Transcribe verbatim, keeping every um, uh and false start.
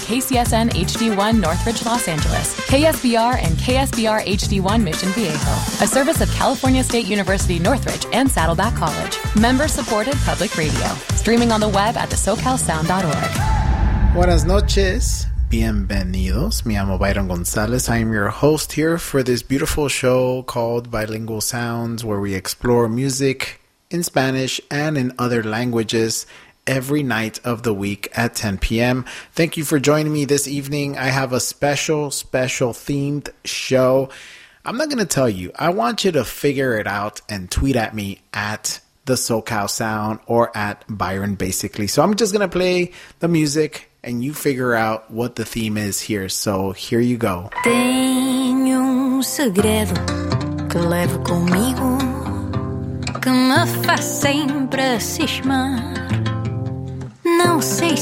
K C S N H D one Northridge, Los Angeles, K S B R and K S B R H D one Mission Viejo, a service of California State University Northridge and Saddleback College. Member-supported public radio. Streaming on the web at the socal sound dot org. Buenas noches. Bienvenidos. Me llamo Byron Gonzalez. I am your host here for this beautiful show called Bilingual Sounds, where we explore music in Spanish and in other languages every night of the week at ten p.m. Thank you for joining me this evening. I have a special, special themed show. I'm not going to tell you. I want you to figure it out and tweet at me at the SoCal Sound or at Byron basically. So I'm just going to play the music and you figure out what the theme is here. So here you go. Tenho um segredo que levo comigo, que me faz sempre cismar. Não sei